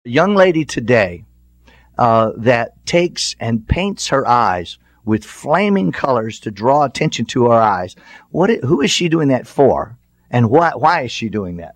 young lady today that takes and paints her eyes with flaming colors to draw attention to her eyes. Who is she doing that for? And why is she doing that?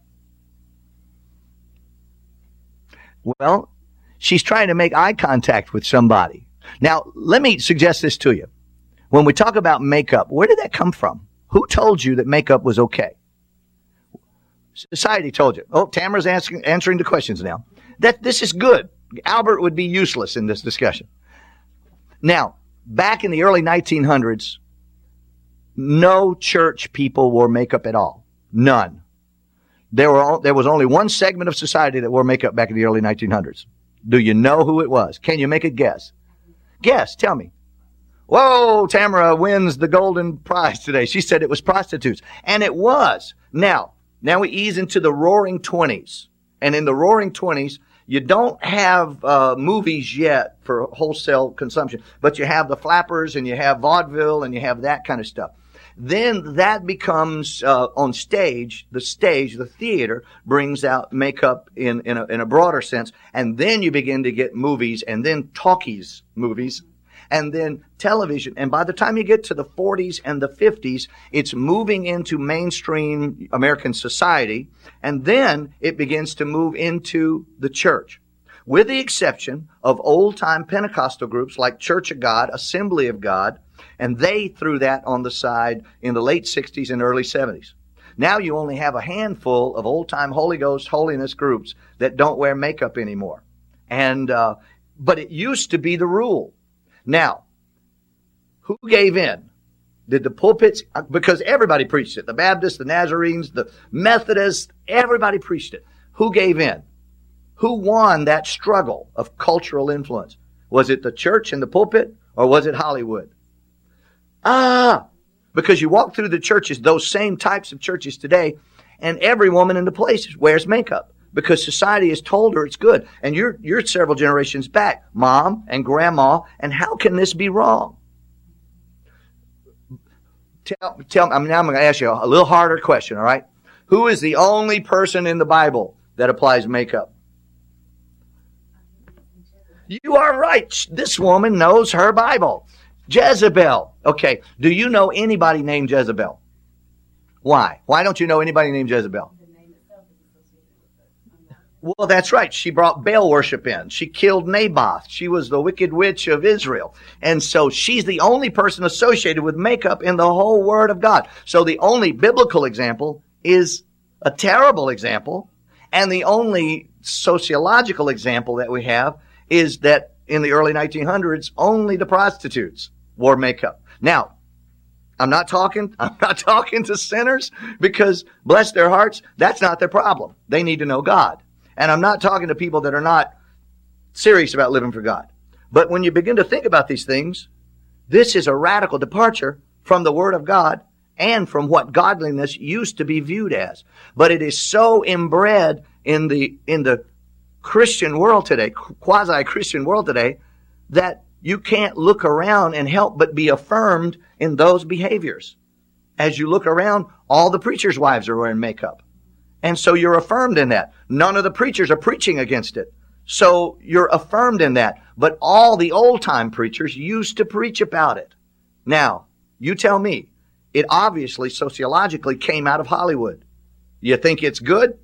Well, she's trying to make eye contact with somebody. Now, let me suggest this to you. When we talk about makeup, where did that come from? Who told you that makeup was okay? Society told you. Oh, Tamara's answering the questions now. This is good. Albert would be useless in this discussion. Now, back in the early 1900s, no church people wore makeup at all. None. There was only one segment of society that wore makeup back in the early 1900s. Do you know who it was? Can you make a guess? Guess. Tell me. Whoa, Tamara wins the golden prize today. She said it was prostitutes. And it was. Now we ease into the roaring 20s. And in the roaring 20s, you don't have movies yet for wholesale consumption, but you have the flappers and you have vaudeville and you have that kind of stuff. Then that becomes on stage, the theater brings out makeup in a broader sense, and then you begin to get movies, and then talkies movies, and then television. And by the time you get to the 40s and the 50s, it's moving into mainstream American society, and then it begins to move into the church. With the exception of old-time Pentecostal groups like Church of God, Assembly of God, and they threw that on the side in the late 60s and early 70s. Now you only have a handful of old-time Holy Ghost holiness groups that don't wear makeup anymore. But it used to be the rule. Now, who gave in? Did the pulpits? Because everybody preached it. The Baptists, the Nazarenes, the Methodists, everybody preached it. Who gave in? Who won that struggle of cultural influence? Was it the church and the pulpit, or was it Hollywood? Because you walk through the churches, those same types of churches today, and every woman in the place wears makeup because society has told her it's good. And you're several generations back, Mom and Grandma, and how can this be wrong? Tell me, now I'm going to ask you a little harder question, all right? Who is the only person in the Bible that applies makeup? You are right. This woman knows her Bible. Jezebel. Okay. Do you know anybody named Jezebel? Why? Why don't you know anybody named Jezebel? Well, that's right. She brought Baal worship in. She killed Naboth. She was the wicked witch of Israel. And so she's the only person associated with makeup in the whole Word of God. So the only biblical example is a terrible example. And the only sociological example that we have is that in the early 1900s, only the prostitutes wore makeup. Now, I'm not talking to sinners because, bless their hearts, that's not their problem. They need to know God. And I'm not talking to people that are not serious about living for God. But when you begin to think about these things, this is a radical departure from the Word of God and from what godliness used to be viewed as. But it is so inbred in the Christian world today, quasi-Christian world today, that you can't look around and help but be affirmed in those behaviors. As you look around, all the preachers' wives are wearing makeup. And so you're affirmed in that. None of the preachers are preaching against it. So you're affirmed in that. But all the old-time preachers used to preach about it. Now, you tell me, it obviously sociologically came out of Hollywood. You think it's good?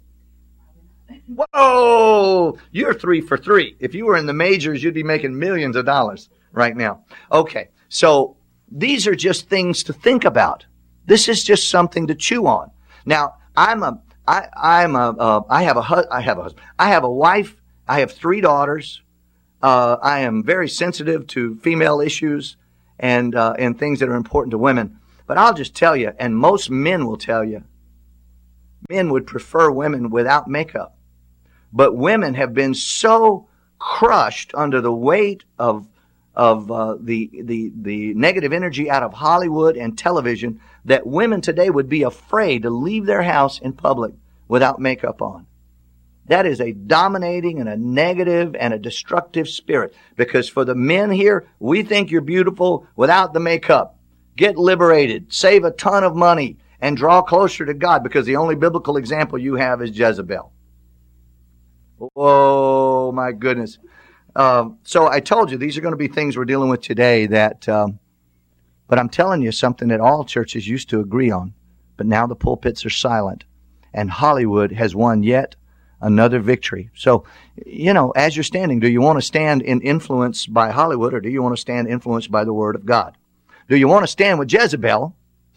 Whoa! You're 3 for 3. If you were in the majors, you'd be making millions of dollars right now. Okay, so these are just things to think about. This is just something to chew on. Now, I have a husband. I have a wife. I have 3 daughters. I am very sensitive to female issues and things that are important to women. But I'll just tell you, and most men will tell you, men would prefer women without makeup. But women have been so crushed under the weight of the negative energy out of Hollywood and television that women today would be afraid to leave their house in public without makeup on. That is a dominating and a negative and a destructive spirit. Because for the men here, we think you're beautiful without the makeup. Get liberated, save a ton of money, and draw closer to God, because the only biblical example you have is Jezebel. Oh, my goodness. So I told you, these are going to be things we're dealing with today that, but I'm telling you something that all churches used to agree on. But now the pulpits are silent. And Hollywood has won yet another victory. So, as you're standing, do you want to stand in influence by Hollywood, or do you want to stand influenced by the Word of God? Do you want to stand with Jezebel?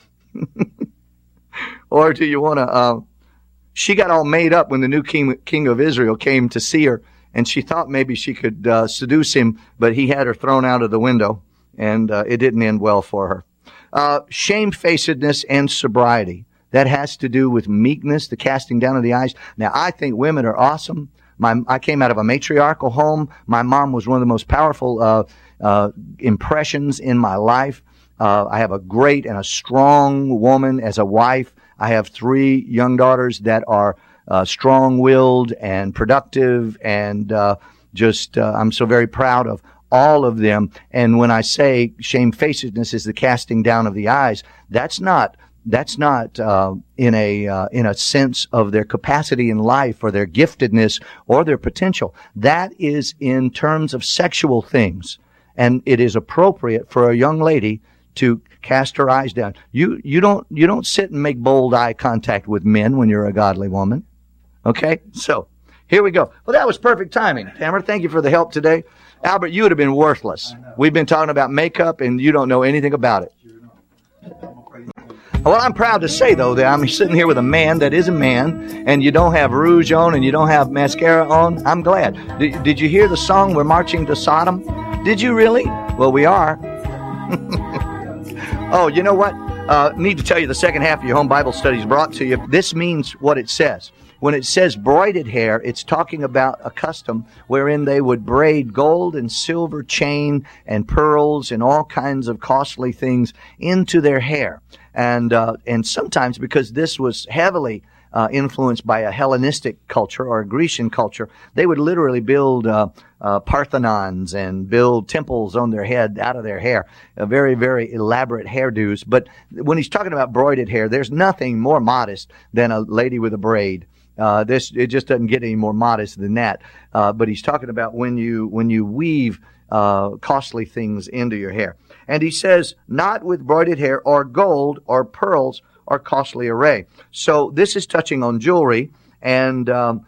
Or do you want to... she got all made up when the new king of Israel came to see her, and she thought maybe she could seduce him, but he had her thrown out of the window, and it didn't end well for her. Shamefacedness and sobriety. That has to do with meekness, the casting down of the eyes. Now, I think women are awesome. I came out of a matriarchal home. My mom was one of the most powerful impressions in my life. I have a great and a strong woman as a wife. I have 3 young daughters that are strong-willed and productive, and I'm so very proud of all of them. And when I say shamefacedness is the casting down of the eyes, that's not in a sense of their capacity in life or their giftedness or their potential. That is in terms of sexual things, and it is appropriate for a young lady to cast her eyes down. You don't sit and make bold eye contact with men when you're a godly woman. Okay, so here we go. Well, that was perfect timing, Tamara. Thank you for the help today. Albert, you would have been worthless. We've been talking about makeup, and you don't know anything about it. Well, I'm proud to say, though, that I'm sitting here with a man that is a man, and you don't have rouge on and you don't have mascara on. I'm glad. Did you hear the song, We're Marching to Sodom? Did you really? Well, we are. Oh, you know what? Need to tell you, the second half of your home Bible study is brought to you. This means what it says. When it says broided hair, it's talking about a custom wherein they would braid gold and silver chain and pearls and all kinds of costly things into their hair. And sometimes, because this was heavily influenced by a Hellenistic culture or a Grecian culture, they would literally build Parthenons and build temples on their head out of their hair. Very, very elaborate hairdos. But when he's talking about broided hair, there's nothing more modest than a lady with a braid. It just doesn't get any more modest than that. But he's talking about when you weave costly things into your hair. And he says, not with broided hair or gold or pearls or costly array. So this is touching on jewelry, and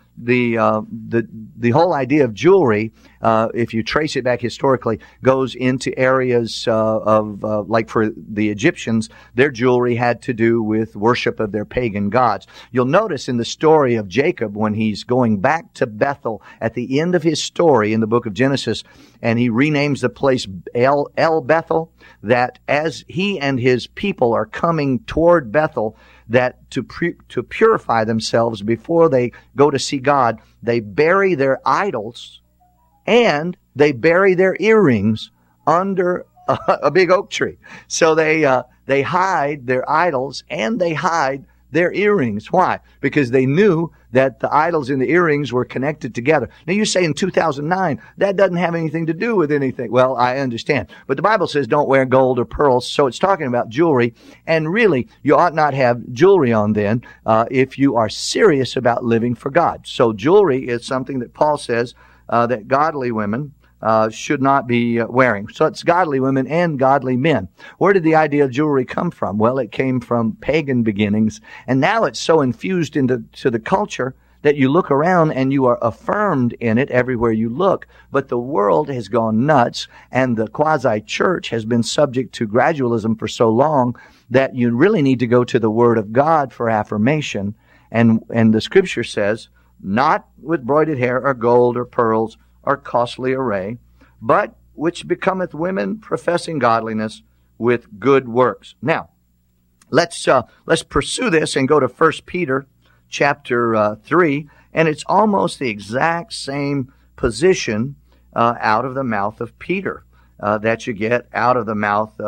the whole idea of jewelry, if you trace it back historically, goes into areas like for the Egyptians, their jewelry had to do with worship of their pagan gods. You'll notice in the story of Jacob, when he's going back to Bethel at the end of his story in the book of Genesis, and he renames the place El Bethel, that as he and his people are coming toward Bethel, that to purify themselves before they go to see God, they bury their idols and they bury their earrings under a big oak tree. So they hide their idols and they hide their earrings. Why? Because they knew that the idols and the earrings were connected together. Now you say in 2009, that doesn't have anything to do with anything. Well, I understand. But the Bible says don't wear gold or pearls, so it's talking about jewelry. And really, you ought not have jewelry on then if you are serious about living for God. So jewelry is something that Paul says that godly women should not be wearing. So it's godly women and godly men. Where did the idea of jewelry come from? Well, it came from pagan beginnings, and now it's so infused into the culture that you look around and you are affirmed in it everywhere you look. But the world has gone nuts, and the quasi-church has been subject to gradualism for so long that you really need to go to the Word of God for affirmation. And the Scripture says, not with broided hair or gold or pearls or costly array, but which becometh women professing godliness with good works. Now, let's pursue this and go to 1 Peter chapter 3, and it's almost the exact same position out of the mouth of Peter that you get out of the mouth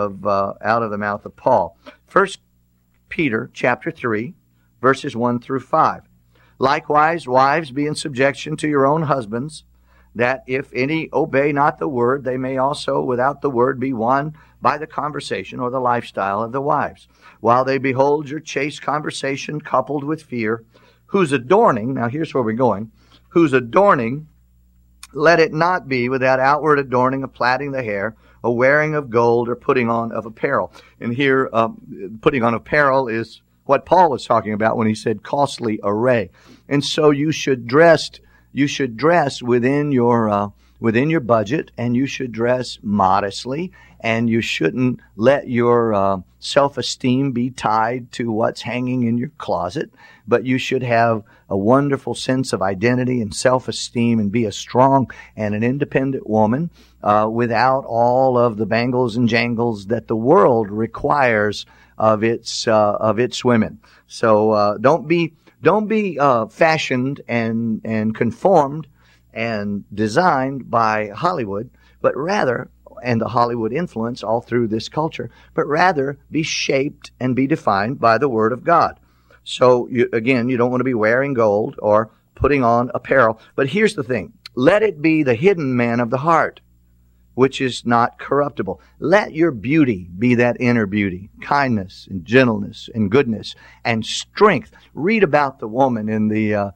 of Paul. 1 Peter chapter 3, verses 1 through 5. Likewise, wives, be in subjection to your own husbands, that if any obey not the word, they may also without the word be won by the conversation or the lifestyle of the wives, while they behold your chaste conversation coupled with fear, whose adorning, now here's where we're going, whose adorning, let it not be without outward adorning of plaiting the hair, a wearing of gold, or putting on of apparel. And here, putting on apparel is what Paul was talking about when he said costly array. And so you should dress within your budget, and you should dress modestly, and you shouldn't let your self-esteem be tied to what's hanging in your closet, but you should have a wonderful sense of identity and self-esteem and be a strong and an independent woman without all of the bangles and jangles that the world requires of its women. So don't be fashioned and conformed and designed by Hollywood, but rather, and the Hollywood influence all through this culture, but rather be shaped and be defined by the Word of God. So, you don't want to be wearing gold or putting on apparel. But here's the thing. Let it be the hidden man of the heart, which is not corruptible. Let your beauty be that inner beauty, kindness and gentleness and goodness and strength. Read about the woman in the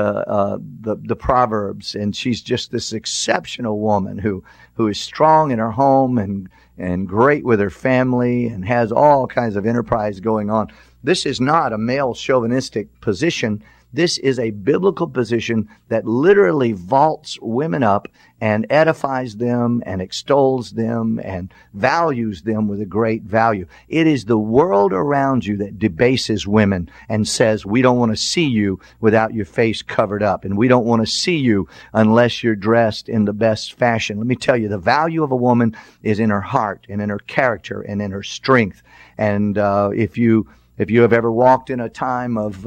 Proverbs, and she's just this exceptional woman who is strong in her home and great with her family and has all kinds of enterprise going on. This is not a male chauvinistic position. This is a biblical position that literally vaults women up and edifies them and extols them and values them with a great value. It is the world around you that debases women and says, we don't want to see you without your face covered up, and we don't want to see you unless you're dressed in the best fashion. Let me tell you, the value of a woman is in her heart and in her character and in her strength. And if you have ever walked in a time of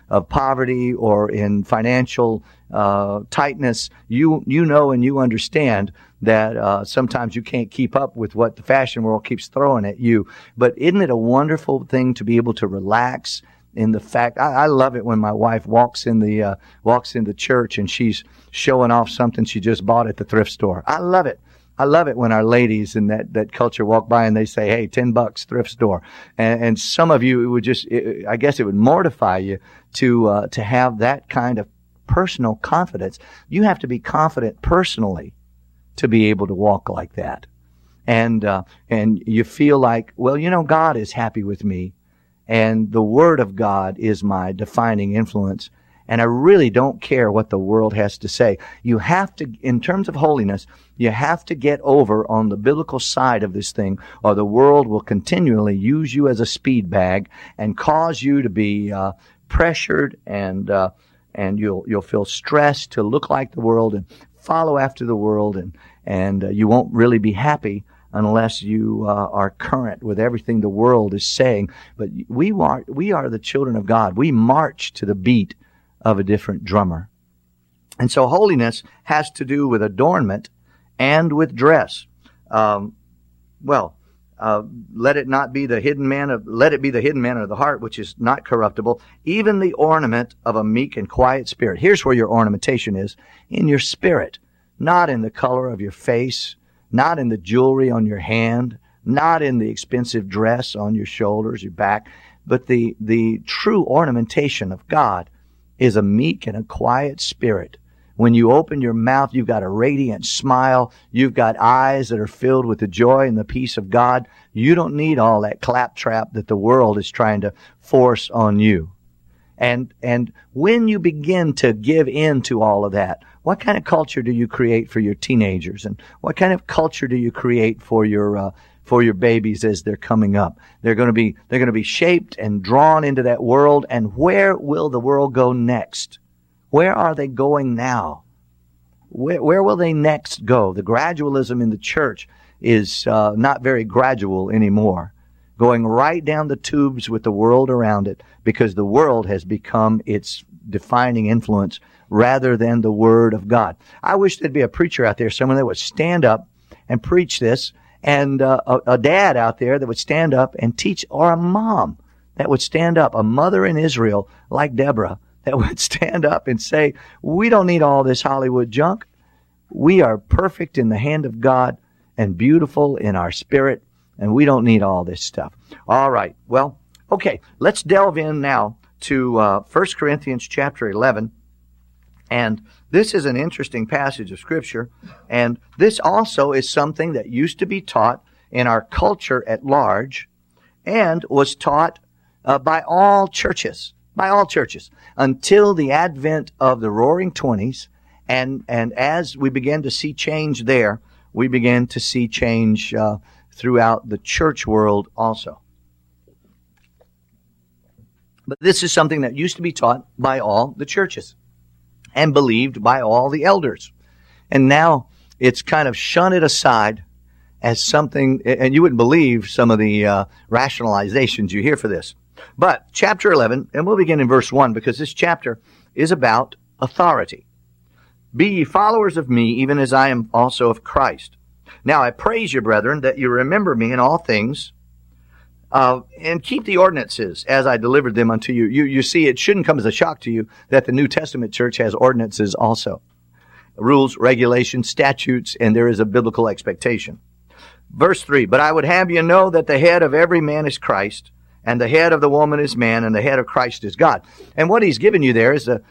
poverty or in financial tightness, you know and you understand that sometimes you can't keep up with what the fashion world keeps throwing at you. But isn't it a wonderful thing to be able to relax in the fact? I love it when my wife walks in the church and she's showing off something she just bought at the thrift store. I love it. I love it when our ladies in that culture walk by and they say, hey, $10 thrift store. And some of you, it would I guess it would mortify you to have that kind of personal confidence. You have to be confident personally to be able to walk like that. And you feel like, well, God is happy with me, and the Word of God is my defining influence. And I really don't care what the world has to say. You have to, in terms of holiness, you have to get over on the biblical side of this thing, or the world will continually use you as a speed bag and cause you to be pressured, and you'll feel stressed to look like the world and follow after the world, and you won't really be happy unless you are current with everything the world is saying. But we are the children of God. We march to the beat of a different drummer. And so holiness has to do with adornment and with dress. Let it not be the hidden man let it be the hidden man of the heart, which is not corruptible, even the ornament of a meek and quiet spirit. Here's where your ornamentation is: in your spirit, not in the color of your face, not in the jewelry on your hand, not in the expensive dress on your shoulders, your back, but the true ornamentation of God is a meek and a quiet spirit. When you open your mouth, you've got a radiant smile. You've got eyes that are filled with the joy and the peace of God. You don't need all that claptrap that the world is trying to force on you. And when you begin to give in to all of that, what kind of culture do you create for your teenagers? And what kind of culture do you create for your babies as they're coming up? They're going to be shaped and drawn into that world. And where will the world go next? Where are they going now? Where will they next go? The gradualism in the church is not very gradual anymore, going right down the tubes with the world around it, because the world has become its defining influence rather than the Word of God. I wish there'd be a preacher out there, someone that would stand up and preach this, and a dad out there that would stand up and teach, or a mom that would stand up, a mother in Israel like Deborah, that would stand up and say, we don't need all this Hollywood junk. We are perfect in the hand of God and beautiful in our spirit, and we don't need all this stuff. All right. Well, okay. Let's delve in now to 1 Corinthians chapter 11. And this is an interesting passage of Scripture, and this also is something that used to be taught in our culture at large and was taught by all churches, until the advent of the Roaring Twenties. And as we began to see change there, we began to see change throughout the church world also. But this is something that used to be taught by all the churches and believed by all the elders. And now it's kind of shunted aside as something, and you wouldn't believe some of the rationalizations you hear for this. But chapter 11, and we'll begin in verse 1, because this chapter is about authority. Be ye followers of me, even as I am also of Christ. Now I praise you, brethren, that you remember me in all things, and keep the ordinances as I delivered them unto you. You see, it shouldn't come as a shock to you that the New Testament church has ordinances also. Rules, regulations, statutes, and there is a biblical expectation. Verse 3, but I would have you know that the head of every man is Christ, and the head of the woman is man, and the head of Christ is God. And what he's given you there is the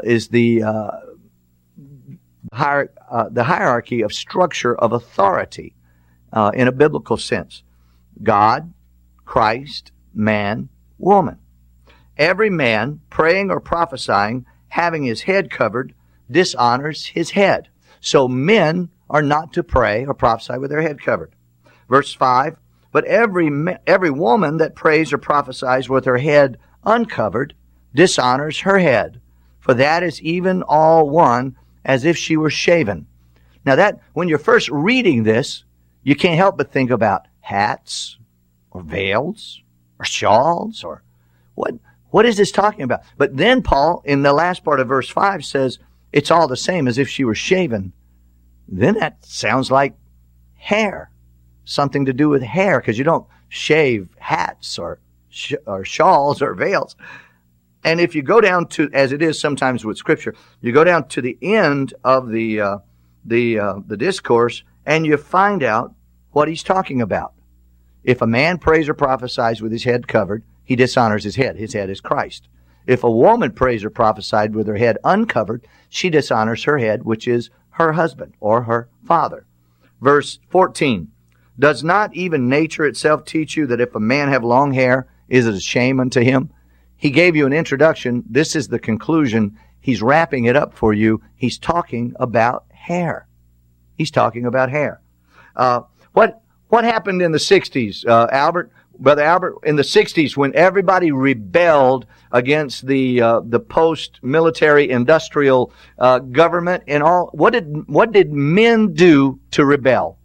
hierarchy of structure of authority in a biblical sense. God, Christ, man, woman. Every man praying or prophesying, having his head covered, dishonors his head. So men are not to pray or prophesy with their head covered. Verse 5, but every woman that prays or prophesies with her head uncovered dishonors her head, for that is even all one, as if she were shaven. Now that, when you're first reading this, you can't help but think about hats, or veils, or shawls, or what is this talking about? But then Paul, in the last part of verse 5, says, it's all the same as if she were shaven. Then that sounds like hair. Something to do with hair, because you don't shave hats or shawls or veils. And if you go down to, as it is sometimes with Scripture, you go down to the end of the discourse, and you find out what he's talking about. If a man prays or prophesies with his head covered, he dishonors his head. His head is Christ. If a woman prays or prophesied with her head uncovered, she dishonors her head, which is her husband or her father. Verse 14, does not even nature itself teach you that if a man have long hair, is it a shame unto him? He gave you an introduction. This is the conclusion. He's wrapping it up for you. He's talking about hair. He's talking about hair. What happened in the 60s, Albert? Brother Albert, in the 60s, when everybody rebelled against the post-military industrial government and all, what did men do to rebel?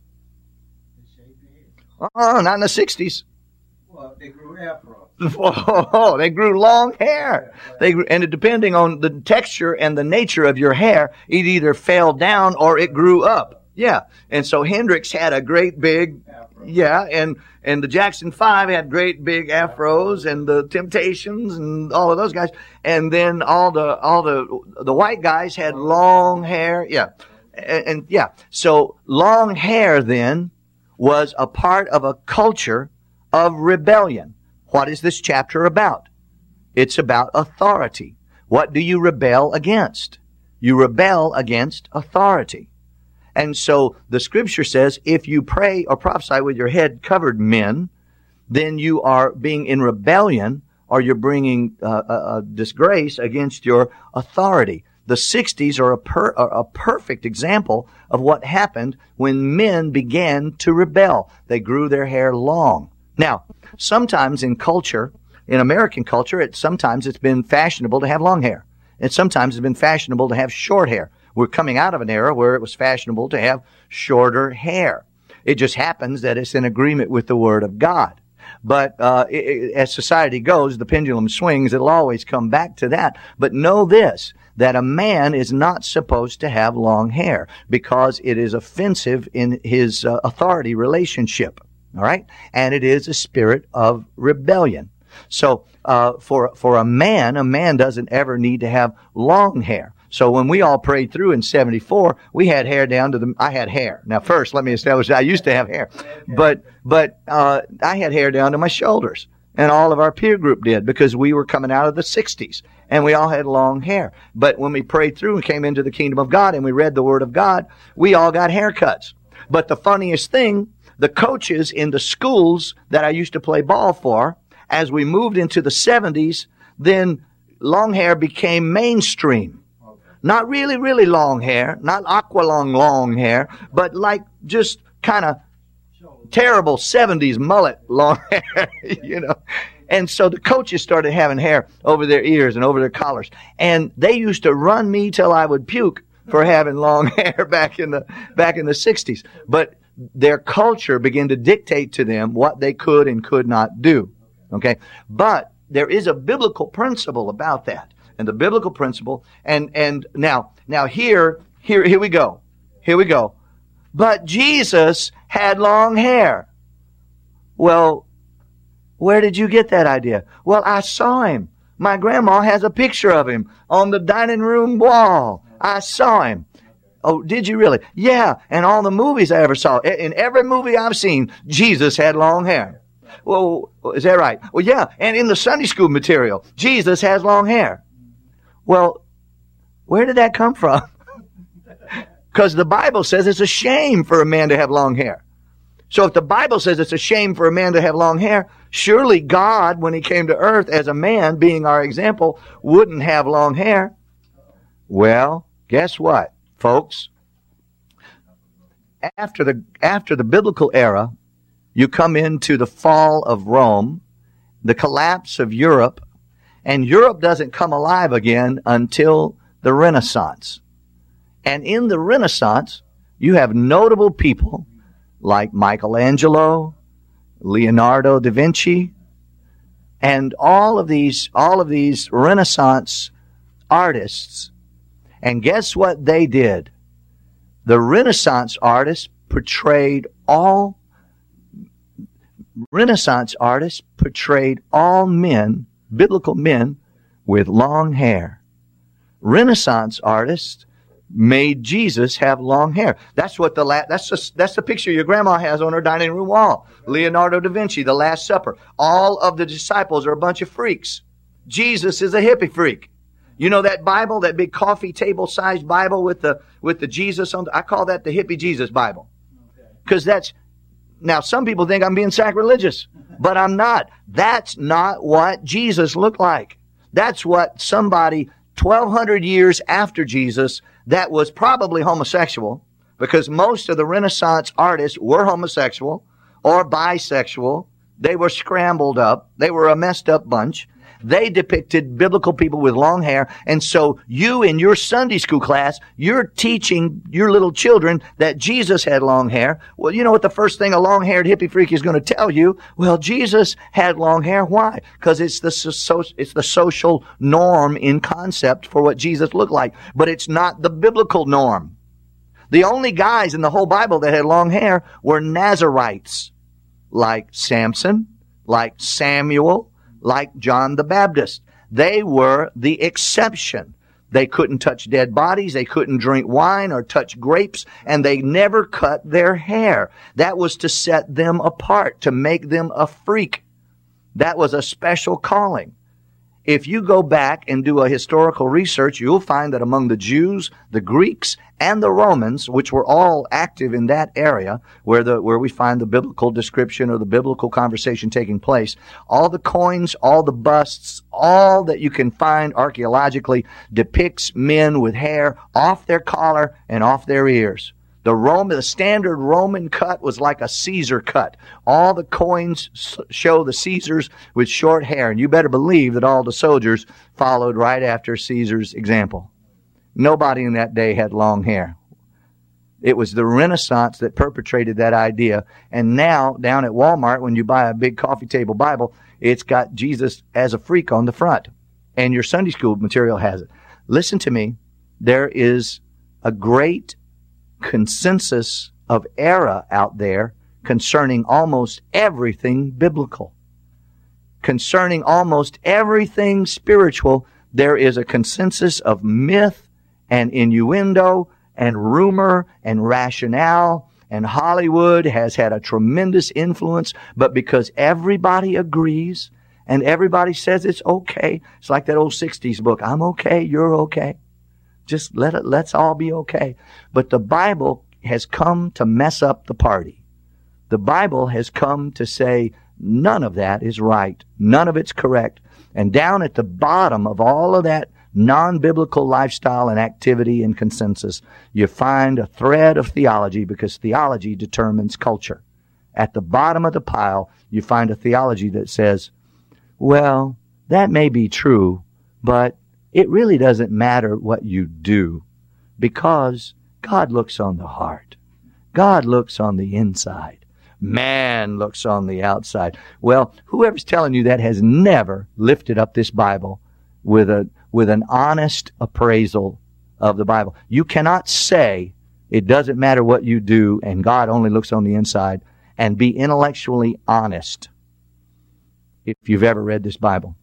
Not in the 60s. Well, they grew afro. Oh, they grew long hair. And depending on the texture and the nature of your hair, it either fell down or it grew up. Yeah. And so Hendrix had a great big, afro. Yeah, and the Jackson 5 had great big afros, and the Temptations and all of those guys. And then all the white guys had long hair. Yeah. And yeah. So long hair then was a part of a culture of rebellion. What is this chapter about? It's about authority. What do you rebel against? You rebel against authority. And so the Scripture says, if you pray or prophesy with your head covered, men, then you are being in rebellion, or you're bringing a disgrace against your authority. The 60s are a perfect example of what happened when men began to rebel. They grew their hair long. Now, sometimes in culture, in American culture, sometimes it's been fashionable to have long hair. And sometimes it's been fashionable to have short hair. We're coming out of an era where it was fashionable to have shorter hair. It just happens that it's in agreement with the Word of God. But as society goes, the pendulum swings. It'll always come back to that. But know this, that a man is not supposed to have long hair because it is offensive in his authority relationship. All right? And it is a spirit of rebellion. So for a man doesn't ever need to have long hair. So when we all prayed through in 74, we had hair down to I had hair. Now first, let me establish, I used to have hair. But I had hair down to my shoulders. And all of our peer group did, because we were coming out of the 60s and we all had long hair. But when we prayed through and came into the kingdom of God and we read the Word of God, we all got haircuts. But the funniest thing, the coaches in the schools that I used to play ball for, as we moved into the 70s, then long hair became mainstream. Not really, really long hair, not aqualung long hair, but like just kind of terrible 70s mullet long hair, you know. And so the coaches started having hair over their ears and over their collars. And they used to run me till I would puke for having long hair back in the 60s. But their culture began to dictate to them what they could and could not do. Okay? But there is a biblical principle about that. And the biblical principle, and now here we go. Here we go. But Jesus had long hair. Well, where did you get that idea? Well, I saw him. My grandma has a picture of him on the dining room wall. I saw him. Oh, did you really? Yeah, and all the movies I ever saw. In every movie I've seen, Jesus had long hair. Well, is that right? Well, yeah, and in the Sunday school material, Jesus has long hair. Well, where did that come from? Because the Bible says it's a shame for a man to have long hair. So if the Bible says it's a shame for a man to have long hair, surely God, when he came to earth as a man, being our example, wouldn't have long hair. Well, guess what, folks? After the biblical era, you come into the fall of Rome, the collapse of Europe, and Europe doesn't come alive again until the Renaissance. And in the Renaissance, you have notable people like Michelangelo, Leonardo da Vinci, and all of these Renaissance artists. And guess what they did? The Renaissance artists portrayed all men, biblical men, with long hair. Renaissance artists made Jesus have long hair. That's what that's the picture your grandma has on her dining room wall. Leonardo da Vinci, The Last Supper. All of the disciples are a bunch of freaks. Jesus is a hippie freak. You know that Bible, that big coffee table sized Bible with the Jesus on? I call that the hippie Jesus Bible. Because now some people think I'm being sacrilegious, but I'm not. That's not what Jesus looked like. That's what somebody 1,200 years after Jesus that was probably homosexual, because most of the Renaissance artists were homosexual or bisexual. They were scrambled up. They were a messed up bunch. They depicted biblical people with long hair. And so you in your Sunday school class, you're teaching your little children that Jesus had long hair. Well, you know what the first thing a long-haired hippie freak is going to tell you? Well, Jesus had long hair. Why? Because it's the social norm in concept for what Jesus looked like. But it's not the biblical norm. The only guys in the whole Bible that had long hair were Nazarites, like Samson, like Samuel, like John the Baptist. They were the exception. They couldn't touch dead bodies, they couldn't drink wine or touch grapes, and they never cut their hair. That was to set them apart, to make them a freak. That was a special calling. If you go back and do a historical research, you'll find that among the Jews, the Greeks, and the Romans, which were all active in that area where we find the biblical description or the biblical conversation taking place, all the coins, all the busts, all that you can find archaeologically depicts men with hair off their collar and off their ears. The standard Roman cut was like a Caesar cut. All the coins show the Caesars with short hair, and you better believe that all the soldiers followed right after Caesar's example. Nobody in that day had long hair. It was the Renaissance that perpetrated that idea, and now down at Walmart, when you buy a big coffee table Bible, it's got Jesus as a freak on the front, and your Sunday school material has it. Listen to me. There is a great consensus of error out there concerning almost everything biblical. Concerning almost everything spiritual, there is a consensus of myth and innuendo and rumor and rationale, and Hollywood has had a tremendous influence, but because everybody agrees and everybody says it's okay. It's like that old 60s book. I'm okay. You're okay. Just let's all be okay. But the Bible has come to mess up the party. The Bible has come to say none of that is right. None of it's correct. And down at the bottom of all of that non-biblical lifestyle and activity and consensus, you find a thread of theology, because theology determines culture. At the bottom of the pile, you find a theology that says, well, that may be true, but it really doesn't matter what you do, because God looks on the heart. God looks on the inside. Man looks on the outside. Well, whoever's telling you that has never lifted up this Bible with an honest appraisal of the Bible. You cannot say it doesn't matter what you do and God only looks on the inside and be intellectually honest if you've ever read this Bible.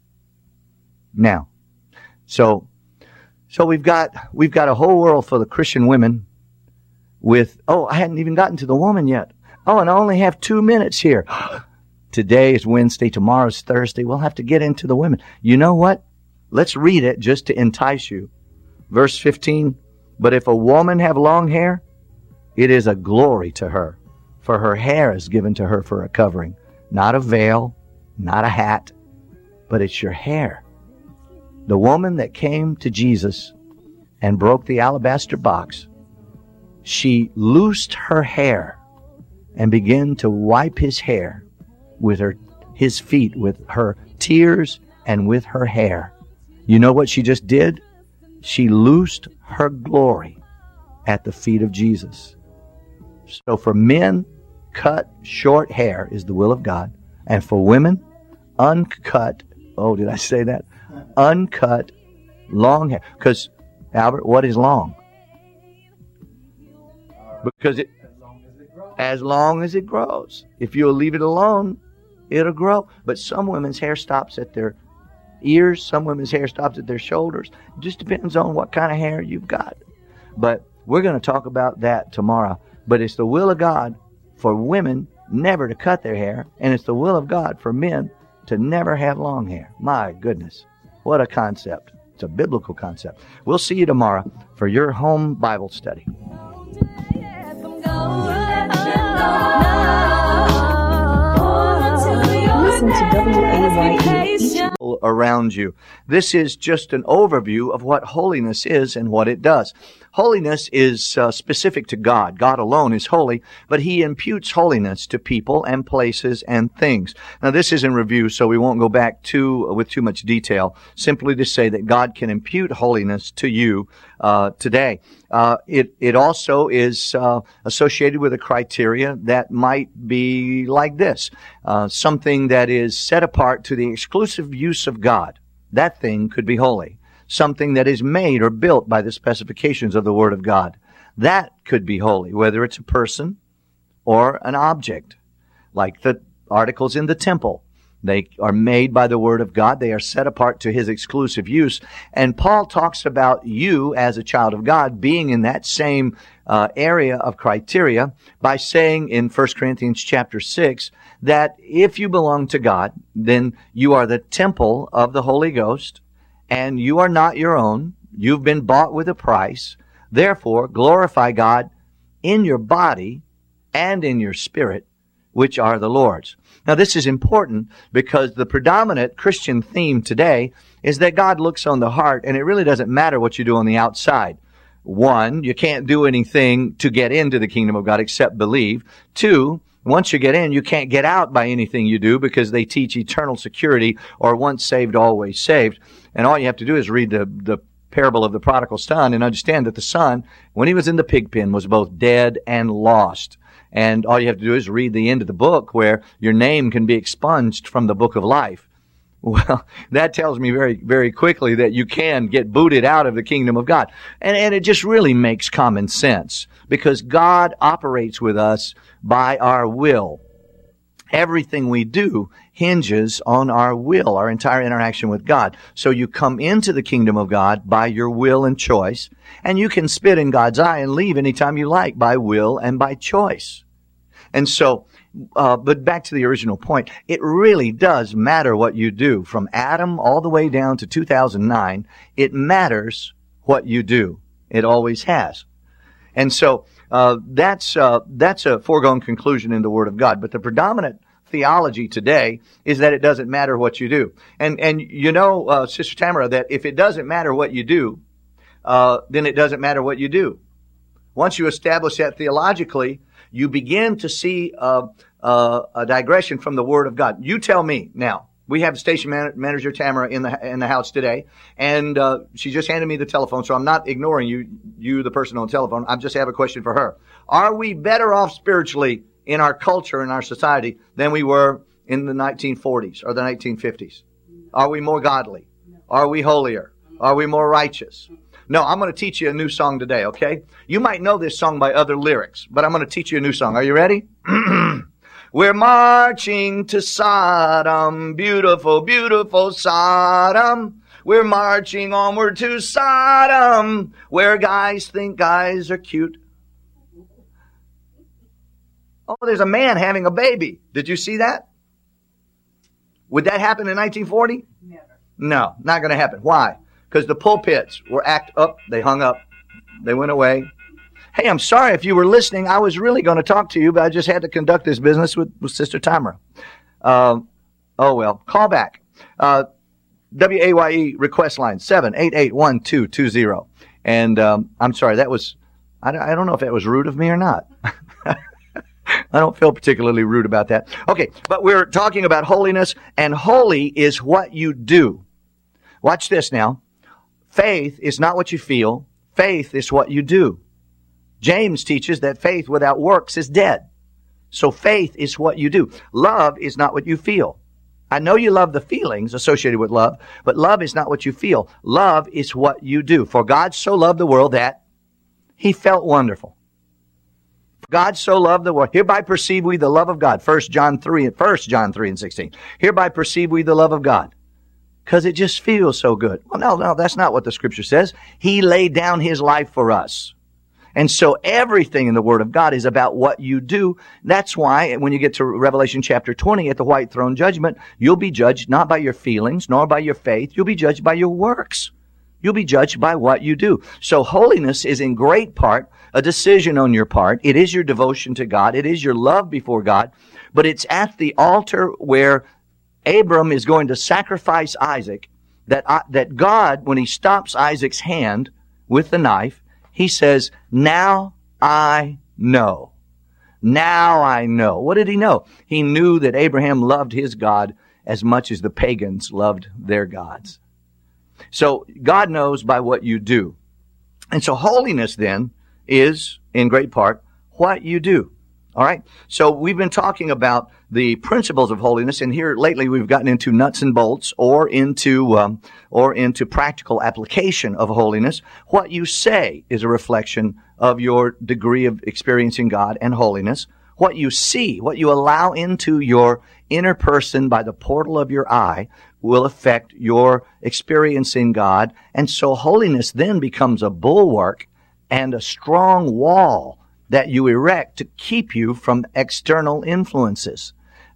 Now, so we've got a whole world full of Christian women with, I hadn't even gotten to the woman yet. And I only have 2 minutes here. Today is Wednesday, tomorrow's Thursday. We'll have to get into the women. You know what? Let's read it just to entice you. Verse 15, but if a woman have long hair, it is a glory to her, for her hair is given to her for a covering. Not a veil, not a hat, but it's your hair. The woman that came to Jesus and broke the alabaster box, she loosed her hair and began to wipe his hair with his feet, with her tears and with her hair. You know what she just did? She loosed her glory at the feet of Jesus. So for men, cut short hair is the will of God. And for women, uncut, did I say that? Uncut long hair. Because, Albert, what is long? Because as long as it grows. If you'll leave it alone, it'll grow. But some women's hair stops at their ears. Some women's hair stops at their shoulders. It just depends on what kind of hair you've got. But we're going to talk about that tomorrow. But it's the will of God for women never to cut their hair. And it's the will of God for men to never have long hair. My goodness. What a concept. It's a biblical concept. We'll see you tomorrow for your home Bible study. Listen to WAYE. Around you. This is just an overview of what holiness is and what it does. Holiness is specific to God. God alone is holy, but He imputes holiness to people and places and things. Now, this is in review, so we won't go back with too much detail. Simply to say that God can impute holiness to you today. It also is associated with a criteria that might be like this. Something that is set apart to the exclusive use of God. That thing could be holy. Something that is made or built by the specifications of the Word of God. That could be holy, whether it's a person or an object, like the articles in the temple. They are made by the Word of God. They are set apart to His exclusive use. And Paul talks about you as a child of God being in that same area of criteria by saying in 1 Corinthians chapter 6 that if you belong to God, then you are the temple of the Holy Ghost, and you are not your own. You've been bought with a price. Therefore, glorify God in your body and in your spirit, which are the Lord's. Now, this is important because the predominant Christian theme today is that God looks on the heart, and it really doesn't matter what you do on the outside. One, you can't do anything to get into the kingdom of God except believe. Two, once you get in, you can't get out by anything you do because they teach eternal security or once saved, always saved. And all you have to do is read the parable of the prodigal son and understand that the son, when he was in the pig pen, was both dead and lost. And all you have to do is read the end of the book where your name can be expunged from the book of life. Well, that tells me very, very quickly that you can get booted out of the kingdom of God. And it just really makes common sense because God operates with us by our will. Everything we do hinges on our will, our entire interaction with God. So you come into the kingdom of God by your will and choice, and you can spit in God's eye and leave anytime you like by will and by choice. And so But back to the original point, it really does matter what you do. From Adam all the way down to 2009, it matters what you do. It always has. And so that's a foregone conclusion in the Word of God. But the predominant theology today is that it doesn't matter what you do. And you know, Sister Tamara, that if it doesn't matter what you do, then it doesn't matter what you do. Once you establish that theologically, you begin to see a digression from the Word of God. You tell me now. We have station manager Tamara in the house today, and she just handed me the telephone, so I'm not ignoring you, the person on the telephone. I just have a question for her. Are we better off spiritually in our culture, in our society, than we were in the 1940s or the 1950s? Are we more godly? Are we holier? Are we more righteous? No, I'm going to teach you a new song today, okay? You might know this song by other lyrics, but I'm going to teach you a new song. Are you ready? We're marching to Sodom, beautiful, beautiful Sodom. We're marching onward to Sodom, where guys think guys are cute. Oh, there's a man having a baby. Did you see that? Would that happen in 1940? Never. No, not going to happen. Why? Because the pulpits were they hung up, they went away. Hey, I'm sorry if you were listening. I was really going to talk to you, but I just had to conduct this business with Sister Tamara. Oh, well. Call back. WAYE request line, 788-1220. And I'm sorry, that was, I don't know if that was rude of me or not. I don't feel particularly rude about that. Okay, but we're talking about holiness, and holy is what you do. Watch this now. Faith is not what you feel. Faith is what you do. James teaches that faith without works is dead. So faith is what you do. Love is not what you feel. I know you love the feelings associated with love, but love is not what you feel. Love is what you do. For God so loved the world that he felt wonderful. For God so loved the world. Hereby perceive we the love of God. 1 John 3 and 16. Hereby perceive we the love of God. Because it just feels so good. Well, no, that's not what the Scripture says. He laid down his life for us. And so everything in the Word of God is about what you do. That's why when you get to Revelation chapter 20 at the white throne judgment, you'll be judged not by your feelings nor by your faith. You'll be judged by your works. You'll be judged by what you do. So holiness is in great part a decision on your part. It is your devotion to God. It is your love before God. But it's at the altar where Abram is going to sacrifice Isaac that God, when he stops Isaac's hand with the knife, he says, now I know. Now I know. What did he know? He knew that Abraham loved his God as much as the pagans loved their gods. So God knows by what you do. And so holiness then is, in great part, what you do. All right? So we've been talking about the principles of holiness, and here lately we've gotten into nuts and bolts or into practical application of holiness. What you say is a reflection of your degree of experiencing God and holiness. What you see, what you allow into your inner person by the portal of your eye will affect your experience in God. And so holiness then becomes a bulwark and a strong wall that you erect to keep you from external influences.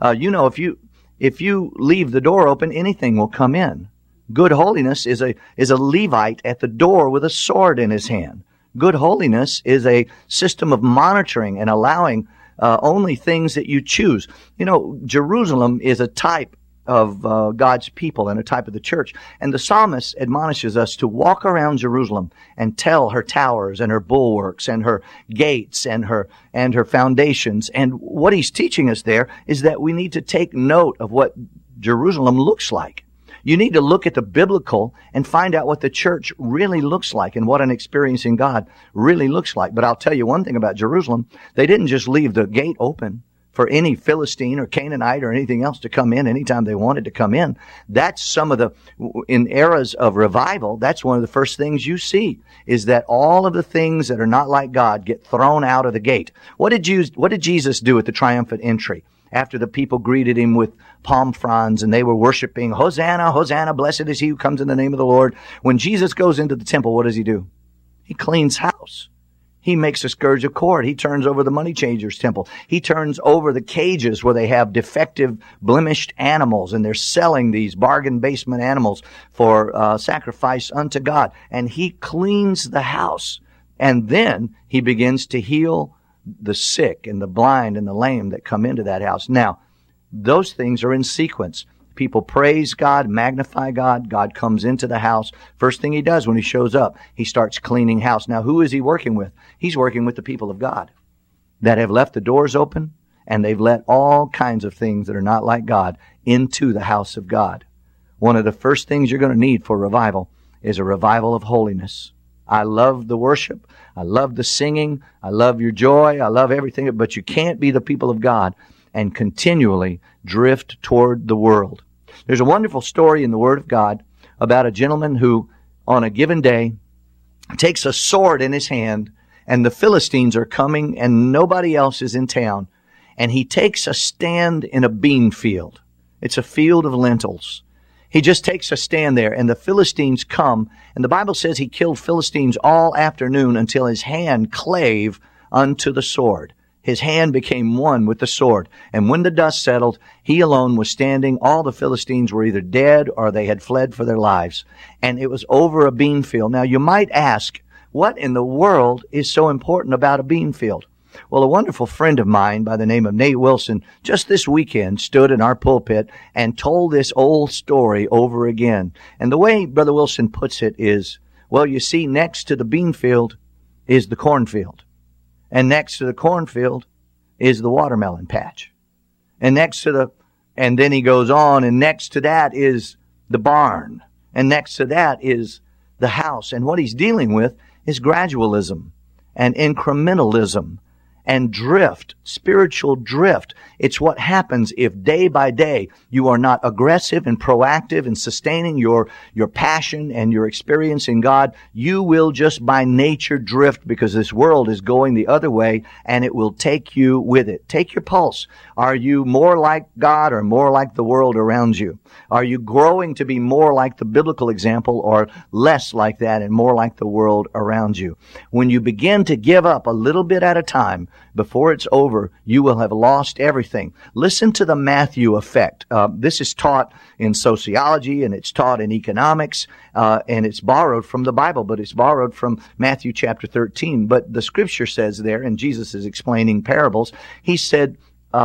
If you leave the door open, anything will come in. Good holiness is a Levite at the door with a sword in his hand. Good holiness is a system of monitoring and allowing only things that you choose. You know, Jerusalem is a type of God's people and a type of the church. And the psalmist admonishes us to walk around Jerusalem and tell her towers and her bulwarks and her gates and her foundations. And what he's teaching us there is that we need to take note of what Jerusalem looks like. You need to look at the biblical and find out what the church really looks like and what an experience in God really looks like. But I'll tell you one thing about Jerusalem. They didn't just leave the gate open for any Philistine or Canaanite or anything else to come in anytime they wanted to come in. That's in eras of revival, that's one of the first things you see, is that all of the things that are not like God get thrown out of the gate. What did Jesus do at the triumphant entry? After the people greeted him with palm fronds and they were worshiping, Hosanna, Hosanna, blessed is he who comes in the name of the Lord. When Jesus goes into the temple, what does he do? He cleans house. He makes a scourge of cord. He turns over the money changers' temple. He turns over the cages where they have defective, blemished animals, and they're selling these bargain basement animals for sacrifice unto God. And he cleans the house. And then he begins to heal the sick and the blind and the lame that come into that house. Now, those things are in sequence. People praise God, magnify God. God comes into the house. First thing he does when he shows up, he starts cleaning house. Now, who is he working with? He's working with the people of God that have left the doors open, and they've let all kinds of things that are not like God into the house of God. One of the first things you're going to need for revival is a revival of holiness. I love the worship. I love the singing. I love your joy. I love everything. But you can't be the people of God and continually drift toward the world. There's a wonderful story in the Word of God about a gentleman who, on a given day, takes a sword in his hand, and the Philistines are coming, and nobody else is in town. And he takes a stand in a bean field. It's a field of lentils. He just takes a stand there, and the Philistines come, and the Bible says he killed Philistines all afternoon until his hand clave unto the sword. His hand became one with the sword. And when the dust settled, he alone was standing. All the Philistines were either dead or they had fled for their lives. And it was over a bean field. Now, you might ask, what in the world is so important about a bean field? Well, a wonderful friend of mine by the name of Nate Wilson just this weekend stood in our pulpit and told this old story over again. And the way Brother Wilson puts it is, well, you see, next to the bean field is the cornfield. And next to the cornfield is the watermelon patch. And and then he goes on, and next to that is the barn. And next to that is the house. And what he's dealing with is gradualism and incrementalism and drift, spiritual drift. It's what happens if day by day you are not aggressive and proactive in sustaining your passion and your experience in God. You will just by nature drift because this world is going the other way, and it will take you with it. Take your pulse. Are you more like God or more like the world around you? Are you growing to be more like the biblical example or less like that and more like the world around you? When you begin to give up a little bit at a time, before it's over, you will have lost everything. Listen to the Matthew effect. This is taught in sociology, and it's taught in economics, and it's borrowed from the Bible, but it's borrowed from Matthew chapter 13. But the scripture says there, and Jesus is explaining parables, he said,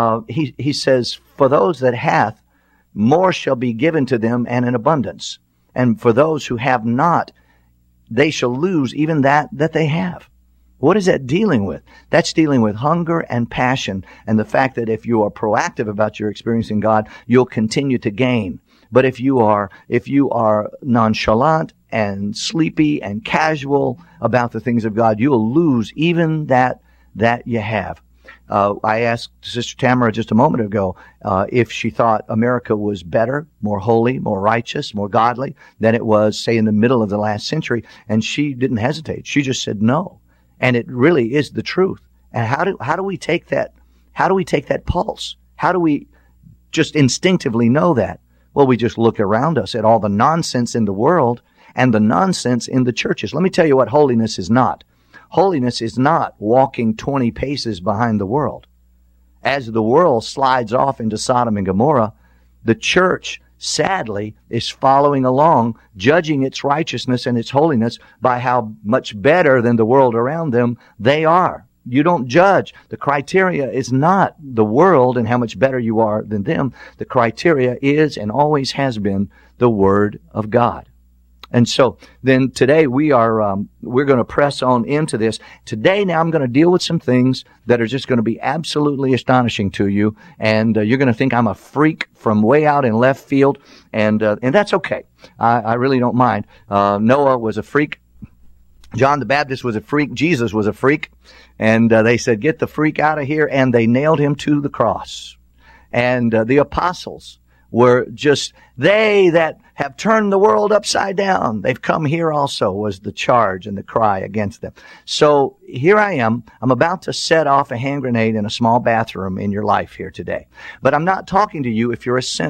he says, for those that hath, more shall be given to them and in abundance. And for those who have not, they shall lose even that they have. What is that dealing with? That's dealing with hunger and passion, and the fact that if you are proactive about your experience in God, you'll continue to gain. But if you are nonchalant and sleepy and casual about the things of God, you'll lose even that you have. I asked Sister Tamara just a moment ago if she thought America was better, more holy, more righteous, more godly than it was, say, in the middle of the last century, and she didn't hesitate. She just said no. And it really is the truth. And how do we take that? How do we take that pulse? How do we just instinctively know that? Well, we just look around us at all the nonsense in the world and the nonsense in the churches. Let me tell you what holiness is not. Holiness is not walking 20 paces behind the world. As the world slides off into Sodom and Gomorrah, the church sadly is following along, judging its righteousness and its holiness by how much better than the world around them they are. You don't judge. The criteria is not the world and how much better you are than them. The criteria is and always has been the Word of God. And so then today we're going to press on into this. Today now I'm going to deal with some things that are just going to be absolutely astonishing to you, and you're going to think I'm a freak from way out in left field, and that's okay. I really don't mind. Noah was a freak. John the Baptist was a freak. Jesus was a freak. And they said, get the freak out of here, and they nailed him to the cross. And the apostles were just, they that have turned the world upside down, they've come here also, was the charge and the cry against them. So here I am. I'm about to set off a hand grenade in a small bathroom in your life here today. But I'm not talking to you if you're a sinner.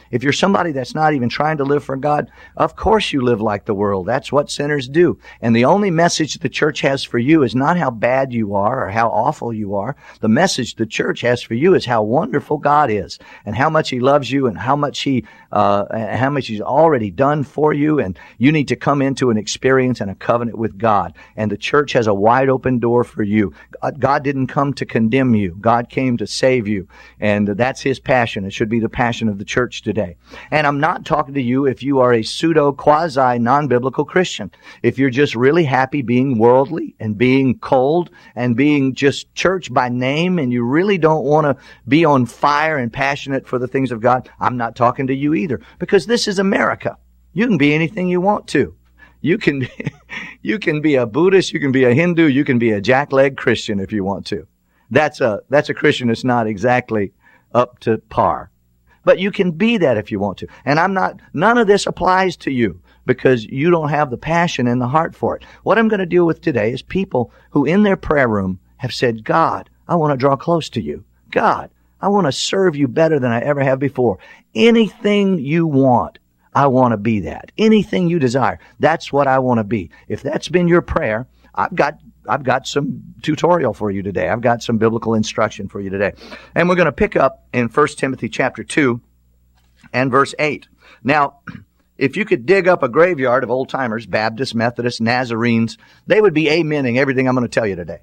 If you're somebody that's not even trying to live for God, of course you live like the world. That's what sinners do. And the only message the church has for you is not how bad you are or how awful you are. The message the church has for you is how wonderful God is and how much He loves you and how much He's already done for you. And you need to come into an experience and a covenant with God. And the church has a wide open door for you. God didn't come to condemn you. God came to save you. And that's His passion. It should be the passion of the church today. And I'm not talking to you if you are a pseudo, quasi, non-biblical Christian. If you're just really happy being worldly and being cold and being just church by name and you really don't want to be on fire and passionate for the things of God, I'm not talking to you either. Because this is America. You can be anything you want to. You can be a Buddhist, you can be a Hindu, you can be a jackleg Christian if you want to. That's a Christian that's not exactly up to par. But you can be that if you want to. And none of this applies to you because you don't have the passion and the heart for it. What I'm going to deal with today is people who in their prayer room have said, God, I want to draw close to you. God, I want to serve you better than I ever have before. Anything you want, I want to be that. Anything you desire, that's what I want to be. If that's been your prayer, I've got some tutorial for you today. I've got some biblical instruction for you today. And we're going to pick up in 1 Timothy chapter 2 and verse 8. Now, if you could dig up a graveyard of old-timers, Baptists, Methodists, Nazarenes, they would be amening everything I'm going to tell you today.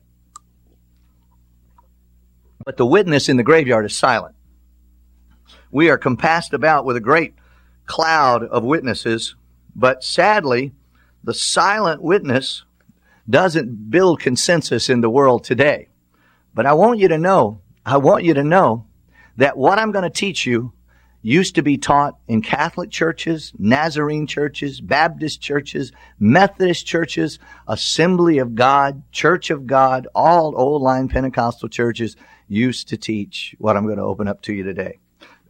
But the witness in the graveyard is silent. We are compassed about with a great cloud of witnesses, but sadly, the silent witness doesn't build consensus in the world today. But I want you to know that what I'm going to teach you used to be taught in Catholic churches, Nazarene churches, Baptist churches, Methodist churches, Assembly of God, Church of God, all old line Pentecostal churches used to teach what I'm going to open up to you today.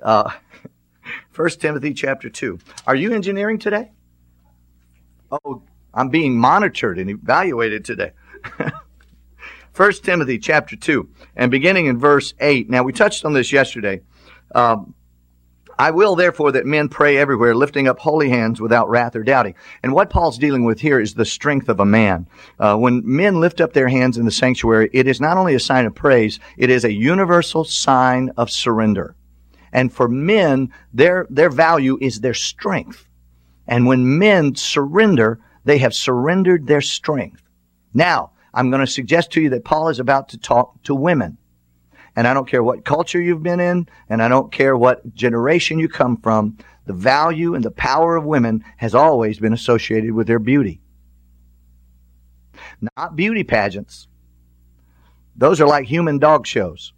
1 Timothy chapter 2. Are you engineering today? Oh, I'm being monitored and evaluated today. 1 Timothy chapter 2 and beginning in verse 8. Now, we touched on this yesterday. I will, therefore, that men pray everywhere, lifting up holy hands without wrath or doubting. And what Paul's dealing with here is the strength of a man. When men lift up their hands in the sanctuary, it is not only a sign of praise, it is a universal sign of surrender. And for men, their value is their strength. And when men surrender, they have surrendered their strength. Now, I'm going to suggest to you that Paul is about to talk to women. And I don't care what culture you've been in, and I don't care what generation you come from, the value and the power of women has always been associated with their beauty. Not beauty pageants. Those are like human dog shows.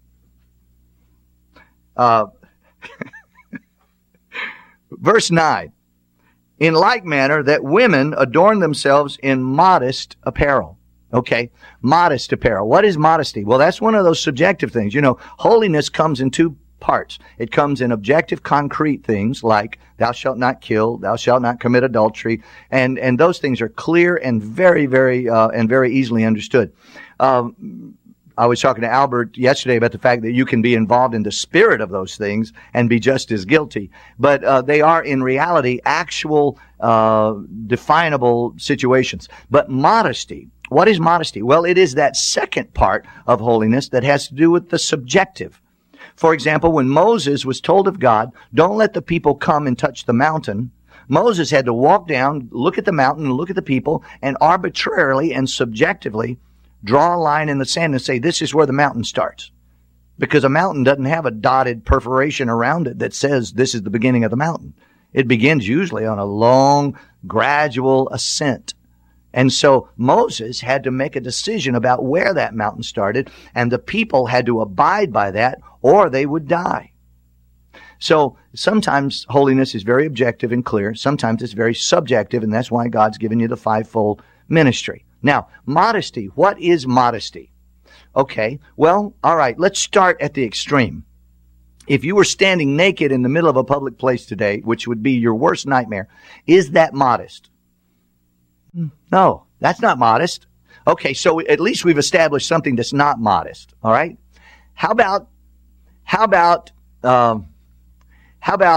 Verse 9. In like manner that women adorn themselves in modest apparel. Okay, modest apparel. What is modesty? Well, that's one of those subjective things. You know, holiness comes in two parts. It comes in objective, concrete things like thou shalt not kill, thou shalt not commit adultery, and those things are clear and very, very easily understood. I was talking to Albert yesterday about the fact that you can be involved in the spirit of those things and be just as guilty. But they are, in reality, actual definable situations. But modesty, what is modesty? Well, it is that second part of holiness that has to do with the subjective. For example, when Moses was told of God, don't let the people come and touch the mountain, Moses had to walk down, look at the mountain, look at the people, and arbitrarily and subjectively draw a line in the sand and say, this is where the mountain starts. Because a mountain doesn't have a dotted perforation around it that says this is the beginning of the mountain. It begins usually on a long, gradual ascent. And so Moses had to make a decision about where that mountain started, and the people had to abide by that, or they would die. So sometimes holiness is very objective and clear. Sometimes it's very subjective, and that's why God's given you the fivefold ministry. Now, modesty. What is modesty? Okay, well, all right, let's start at the extreme. If you were standing naked in the middle of a public place today, which would be your worst nightmare, is that modest? No, that's not modest. Okay, so at least we've established something that's not modest, all right? How about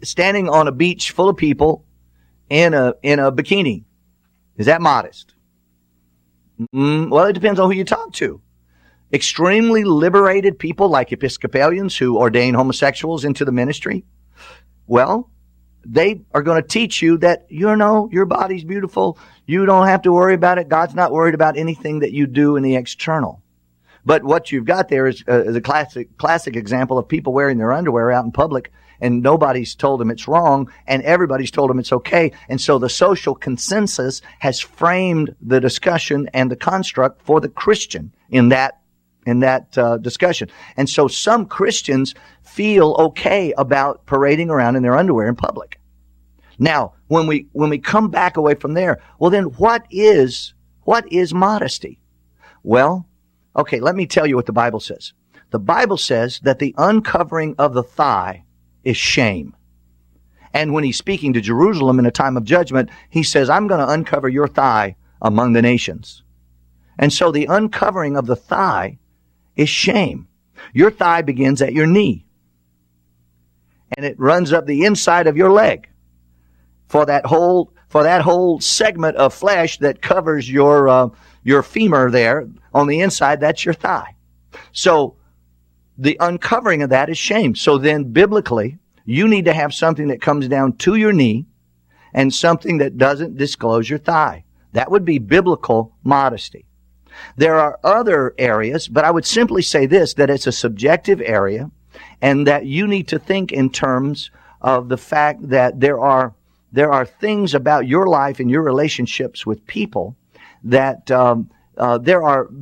standing on a beach full of people in a bikini, is that modest? Well, it depends on who you talk to. Extremely liberated people like Episcopalians who ordain homosexuals into the ministry, well, they are going to teach you that, your body's beautiful. You don't have to worry about it. God's not worried about anything that you do in the external. But what you've got there is a classic example of people wearing their underwear out in public, and nobody's told them it's wrong, and everybody's told them it's okay. And so the social consensus has framed the discussion and the construct for the Christian in that discussion. And so some Christians feel okay about parading around in their underwear in public. Now, when we come back away from there, well then what is modesty? Well, okay, let me tell you what the Bible says. The Bible says that the uncovering of the thigh is shame. And when he's speaking to Jerusalem in a time of judgment, he says, I'm going to uncover your thigh among the nations. And so the uncovering of the thigh is shame. Your thigh begins at your knee, and it runs up the inside of your leg for that whole segment of flesh that covers your femur there on the inside. That's your thigh. So the uncovering of that is shame. So then biblically, you need to have something that comes down to your knee and something that doesn't disclose your thigh. That would be biblical modesty. There are other areas, but I would simply say this, that it's a subjective area, and that you need to think in terms of the fact that there are things about your life and your relationships with people that there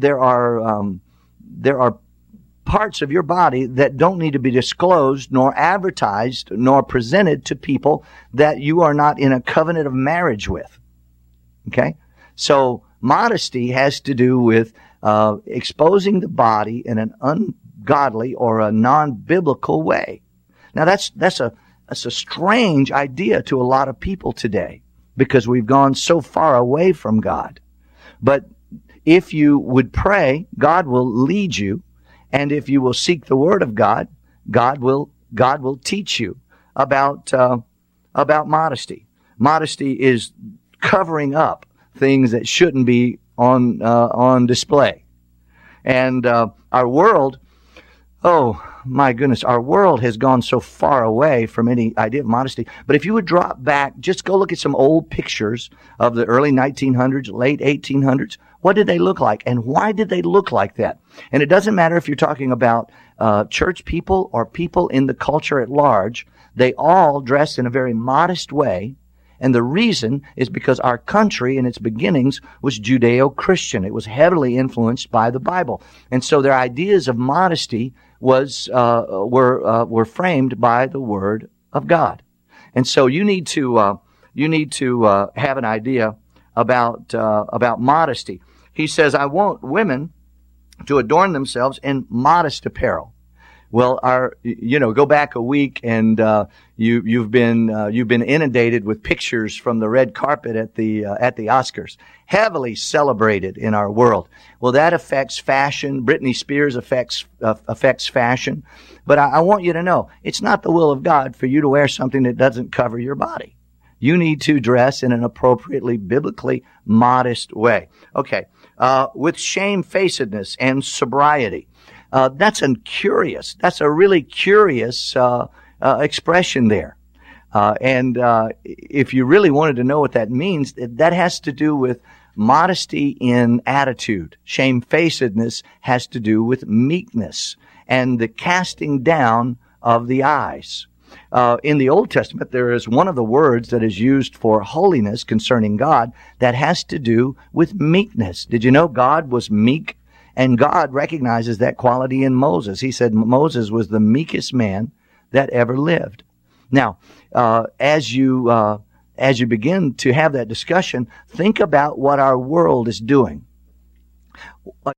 are parts of your body that don't need to be disclosed, nor advertised, nor presented to people that you are not in a covenant of marriage with. Okay? So modesty has to do with exposing the body in an ungodly or a non-biblical way. Now that's a strange idea to a lot of people today, because we've gone so far away from God. But if you would pray, God will lead you, and if you will seek the Word of God, God will teach you about modesty. Modesty is covering up things that shouldn't be on display. And our world, oh my goodness, our world has gone so far away from any idea of modesty. But if you would drop back, just go look at some old pictures of the early 1900s, late 1800s. What did they look like? And why did they look like that? And it doesn't matter if you're talking about church people or people in the culture at large. They all dressed in a very modest way. And the reason is because our country in its beginnings was Judeo-Christian. It was heavily influenced by the Bible. And so their ideas of modesty were framed by the Word of God. And so you need to have an idea about modesty. He says, I want women to adorn themselves in modest apparel. Well, go back a week and you've been inundated with pictures from the red carpet at the Oscars, heavily celebrated in our world. Well, that affects fashion. Britney Spears affects fashion. But I want you to know, it's not the will of God for you to wear something that doesn't cover your body. You need to dress in an appropriately biblically modest way. Okay, with shamefacedness and sobriety. That's a really curious expression there. And if you really wanted to know what that means, that has to do with modesty in attitude. Shamefacedness has to do with meekness and the casting down of the eyes. In the Old Testament, there is one of the words that is used for holiness concerning God that has to do with meekness. Did you know God was meek? And God recognizes that quality in Moses. He said Moses was the meekest man that ever lived. Now, as you begin to have that discussion, think about what our world is doing.